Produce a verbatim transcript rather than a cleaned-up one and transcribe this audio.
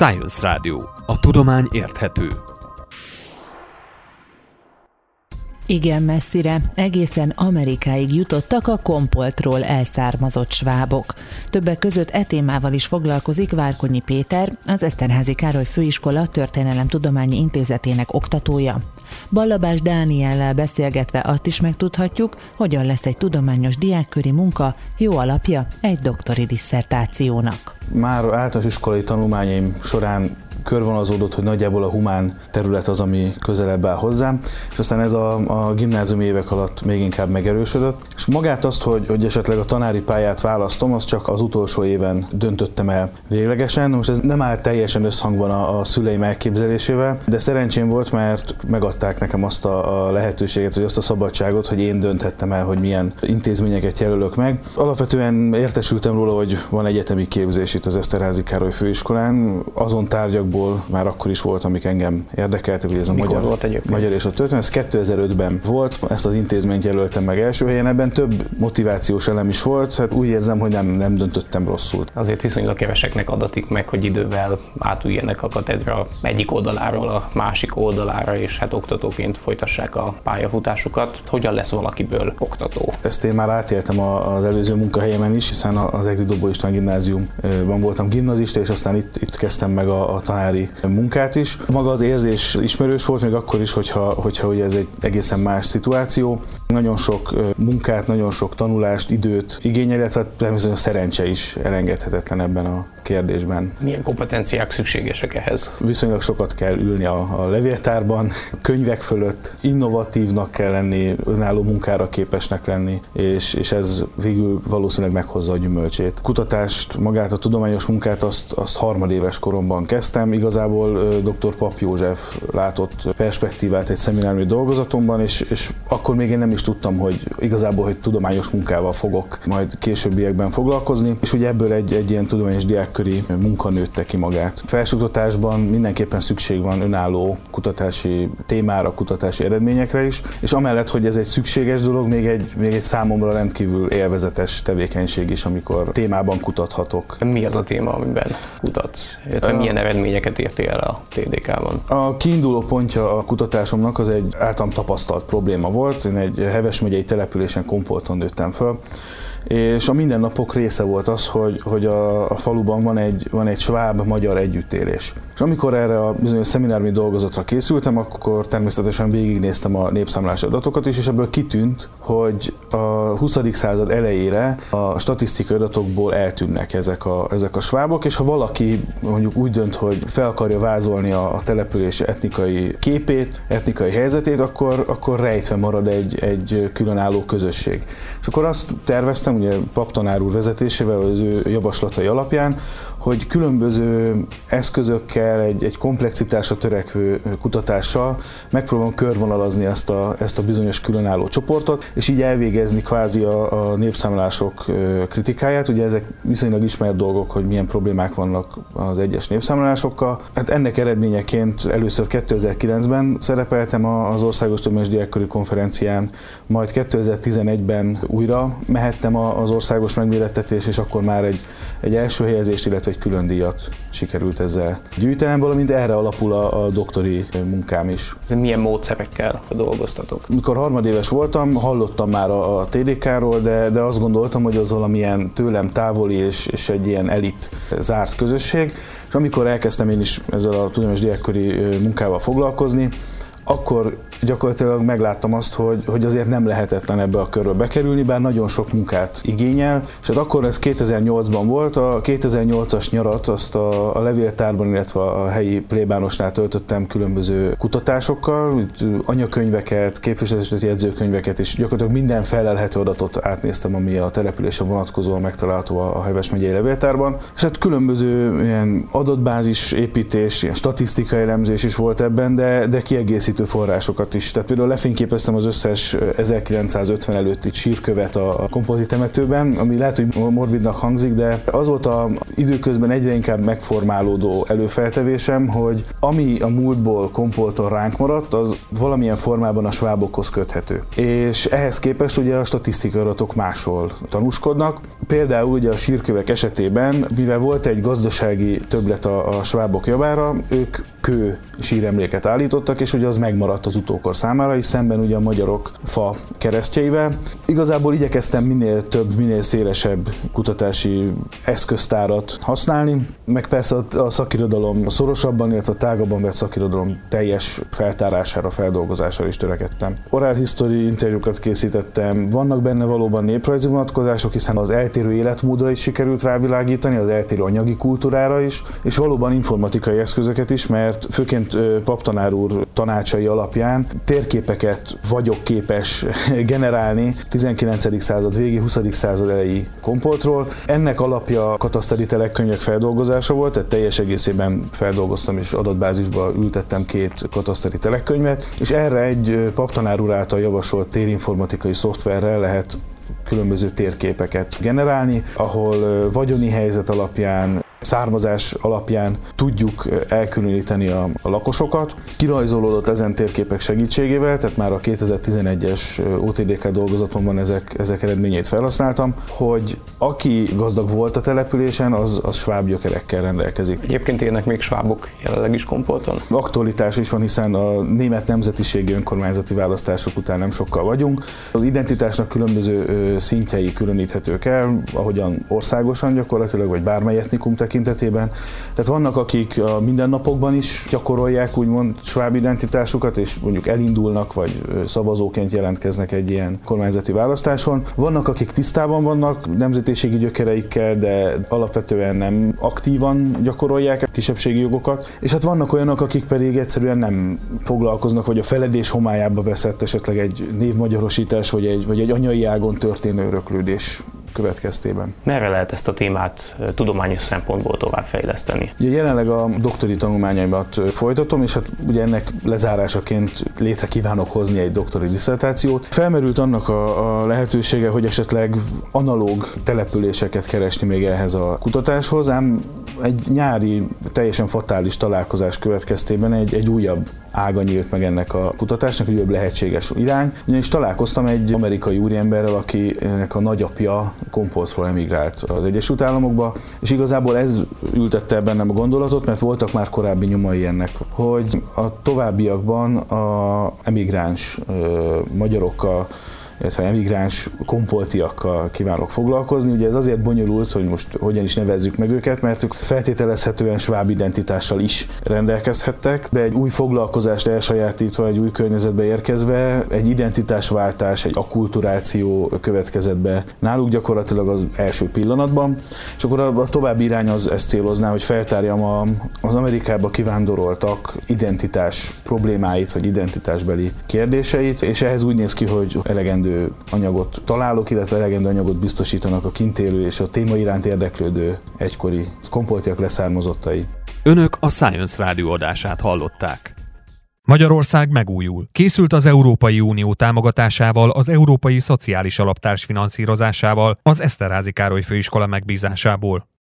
Science Radio. A tudomány érthető. Igen messzire, egészen Amerikáig jutottak a Kompoltról elszármazott svábok. Többek között e témával is foglalkozik Várkonyi Péter, az Eszterházy Károly Főiskola Történelemtudományi Intézetének oktatója. Ballabás Dániellel beszélgetve azt is megtudhatjuk, hogyan lesz egy tudományos diákköri munka jó alapja egy doktori disszertációnak. Már általános iskolai tanulmányaim során körvonalazódott, hogy nagyjából a humán terület az, ami közelebb áll hozzám, és aztán ez a, a gimnáziumi évek alatt még inkább megerősödött. És magát azt, hogy, hogy esetleg a tanári pályát választom, azt csak az utolsó éven döntöttem el véglegesen. Most ez nem áll teljesen összhangban a, a szüleim elképzelésével, de szerencsém volt, mert megadták nekem azt a, a lehetőséget, vagy azt a szabadságot, hogy én dönthettem el, hogy milyen intézményeket jelölök meg. Alapvetően értesültem róla, hogy van egyetemi képzés itt az Eszterházy Károly Főiskolán, azon tárgyak már akkor is volt, amik engem érdekeltek, hogy ez a Mikor magyar, magyar és a történelem. Ez kétezer-ötben volt, ezt az intézményt jelöltem meg első helyen, ebben több motivációs elem is volt, hát úgy érzem, hogy nem, nem döntöttem rosszul. Azért viszonylag keveseknek adatik meg, hogy idővel átüljenek a katedra egyik oldaláról a másik oldalára, és hát oktatóként folytassák a pályafutásukat. Hogyan lesz valakiből oktató? Ezt én már átéltem az előző munkahelyemen is, hiszen az Egri Dobó István Gimnáziumban voltam gimnazista, és aztán itt, itt kezdtem meg a, a tanári munkát is. Maga az érzés ismerős volt, még akkor is, hogyha, hogyha ugye ez egy egészen más szituáció. Nagyon sok munkát, nagyon sok tanulást, időt igényel, illetve természetesen a szerencse is elengedhetetlen ebben a kérdésben. Milyen kompetenciák szükségesek ehhez? Viszonylag sokat kell ülni a, a levéltárban, könyvek fölött, innovatívnak kell lenni, önálló munkára képesnek lenni, és, és ez végül valószínűleg meghozza a gyümölcsét. Kutatást, magát a tudományos munkát azt, azt harmadéves koromban kezdtem. Igazából dr. Papp József látott perspektívát egy szemináriumi dolgozatomban, és, és akkor még én nem is tudtam, hogy igazából, hogy tudományos munkával fogok majd későbbiekben foglalkozni, és ugye ebből egy, egy ilyen tudományos diákköri munka nőtte ki magát. Felsőoktatásban mindenképpen szükség van önálló kutatási témára, kutatási eredményekre is, és amellett, hogy ez egy szükséges dolog, még egy, még egy számomra rendkívül élvezetes tevékenység is, amikor témában kutathatok. Mi az a téma, amiben kutatsz? Illetve milyen eredményeket értél el a té dé ká-ban? A kiinduló pontja a kutatásomnak az egy általam tapasztalt probléma volt. Én egy Heves megyei településen, Kompolton nőttem föl, és a mindennapok része volt az, hogy, hogy a, a faluban van egy, van egy sváb-magyar együttélés. És amikor erre a bizonyos szemináriumi dolgozatra készültem, akkor természetesen végignéztem a népszámlási adatokat is, és ebből kitűnt, hogy a huszadik század elejére a statisztikai adatokból eltűnnek ezek a, ezek a svábok, és ha valaki mondjuk úgy dönt, hogy fel akarja vázolni a, a település etnikai képét, etnikai helyzetét, akkor, akkor rejtve marad egy, egy különálló közösség. És akkor azt terveztem, ugye Papp tanár úr vezetésével, az ő javaslatai alapján, hogy különböző eszközökkel, egy, egy komplexitásra törekvő kutatással megpróbálom körvonalazni ezt a, ezt a bizonyos különálló csoportot, és így elvégezni kvázi a, a népszámlálások kritikáját. Ugye ezek viszonylag ismert dolgok, hogy milyen problémák vannak az egyes népszámlálásokkal. Hát ennek eredményeként először kétezer-kilencben szerepeltem az Országos Tudományos Diákköri Konferencián, majd kétezer-tizenegyben újra mehettem az országos megmérettetés, és akkor már egy, egy első helyezést, illetve egy külön díjat sikerült ezzel gyűjtenem, valamint erre alapul a, a doktori munkám is. De milyen módszerekkel dolgoztatok? Mikor harmadéves voltam, hallottam már a, a té dé ká-ról, de, de azt gondoltam, hogy az valamilyen tőlem távoli és, és egy ilyen elit zárt közösség, és amikor elkezdtem én is ezzel a tudományos diákköri munkával foglalkozni, akkor gyakorlatilag megláttam azt, hogy, hogy azért nem lehetetlen ebbe a körbe bekerülni, bár nagyon sok munkát igényel, és hát akkor ez kétezer-nyolcban volt, a kétezer-nyolcas nyarat azt a, a levéltárban, illetve a helyi plébánosnál töltöttem különböző kutatásokkal, anyakönyveket, képviselői jegyzőkönyveket, és gyakorlatilag minden felelhető adatot átnéztem, ami a településre vonatkozóan megtalálható a Heves megyei levéltárban, és hát különböző ilyen adatbázis építés, ilyen statisztikai elemzés is volt ebben, de, de kiegészítő kiegészítő forrásokat is. Tehát például lefényképeztem az összes ezerkilencszázötven előtti sírkövet a Kompolti temetőben, ami lehet, hogy morbidnak hangzik, de az volt az időközben egyre inkább megformálódó előfeltevésem, hogy ami a múltból Kompolton ránk maradt, az valamilyen formában a svábokhoz köthető. És ehhez képest ugye a statisztikai adatok máshol tanúskodnak. Például ugye a sírkövek esetében, mivel volt egy gazdasági többlet a, a svábok javára, ők kő síremléket állítottak, és ugye az megmaradt az utókor számára, és szemben ugye a magyarok fa keresztjeivel. Igazából igyekeztem minél több, minél szélesebb kutatási eszköztárat használni, meg persze a szakirodalom szorosabban, illetve a tágabban vett szakirodalom teljes feltárására, feldolgozására is törekedtem. Oral history interjúkat készítettem, vannak benne valóban néprajzi vonatkozások, hiszen az eltérő életmódra is sikerült rávilágítani, az eltérő anyagi kultúrára is, és valóban informatikai eszközöket is, mert főként paptanár úr tanácsai alapján térképeket vagyok képes generálni tizenkilencedik század végi, huszadik század elejé Kompoltról. Ennek alapja kataszteri telekkönyvek feldolgozása volt, tehát teljes egészében feldolgoztam és adatbázisba ültettem két kataszteri telekkönyvet, és erre egy paptanár úr által javasolt térinformatikai szoftverrel lehet különböző térképeket generálni, ahol vagyoni helyzet alapján, származás alapján tudjuk elkülöníteni a, a lakosokat. Kirajzolódott ezen térképek segítségével, tehát már a kétezer-tizenegyes o té dé ká dolgozatomban ezek, ezek eredményeit felhasználtam, hogy aki gazdag volt a településen, az, az sváb gyökerekkel rendelkezik. Egyébként élnek még svábok jelenleg is Kompolton? Aktualitás is van, hiszen a német nemzetiségi önkormányzati választások után nem sokkal vagyunk. Az identitásnak különböző szintjei különíthetők el, ahogyan országosan gyakorlatilag, vagy bármely etnikum tekintetében. Tehát vannak, akik a mindennapokban is gyakorolják úgymond sváb identitásukat, és mondjuk elindulnak, vagy szavazóként jelentkeznek egy ilyen kormányzati választáson. Vannak, akik tisztában vannak nemzetiségi gyökereikkel, de alapvetően nem aktívan gyakorolják a kisebbségi jogokat. És hát vannak olyanok, akik pedig egyszerűen nem foglalkoznak, vagy a feledés homályába veszett esetleg egy névmagyarosítás, vagy egy, vagy egy anyai ágon történő öröklődés következtében. Merre lehet ezt a témát tudományos szempontból továbbfejleszteni? Ugye jelenleg a doktori tanulmányaimat folytatom, és hát ugye ennek lezárásaként létre kívánok hozni egy doktori disszertációt. Felmerült annak a, a lehetősége, hogy esetleg analóg településeket keresni még ehhez a kutatáshoz, ám egy nyári, teljesen fatális találkozás következtében egy, egy újabb ága nyílt meg ennek a kutatásnak, egy újabb lehetséges irány. Ugyanis találkoztam egy amerikai úriemberrel, akinek a nagyapja Kompoltról emigrált az Egyesült Államokba, és igazából ez ültette bennem a gondolatot, mert voltak már korábbi nyomai ennek, hogy a továbbiakban a emigráns ö, magyarokkal, illetve emigráns kompoltiakkal kívánok foglalkozni. Ugye ez azért bonyolult, hogy most hogyan is nevezzük meg őket, mert ők feltételezhetően sváb identitással is rendelkezhettek, de egy új foglalkozást elsajátítva, egy új környezetbe érkezve, egy identitásváltás, egy akkulturáció következett be náluk gyakorlatilag az első pillanatban, és akkor a, a további irány az ezt célozná, hogy feltárjam a, az Amerikába kivándoroltak identitás problémáit, vagy identitásbeli kérdéseit, és ehhez úgy néz ki, hogy elegendő anyagot találok, illetve elegendő anyagot biztosítanak a kint élő és a téma iránt érdeklődő egykori kompoltiak leszármazottai. Önök a Science Rádió adását hallották. Magyarország megújul. Készült az Európai Unió támogatásával, az Európai Szociális Alap társfinanszírozásával, az Eszterházy Károly Főiskola megbízásából.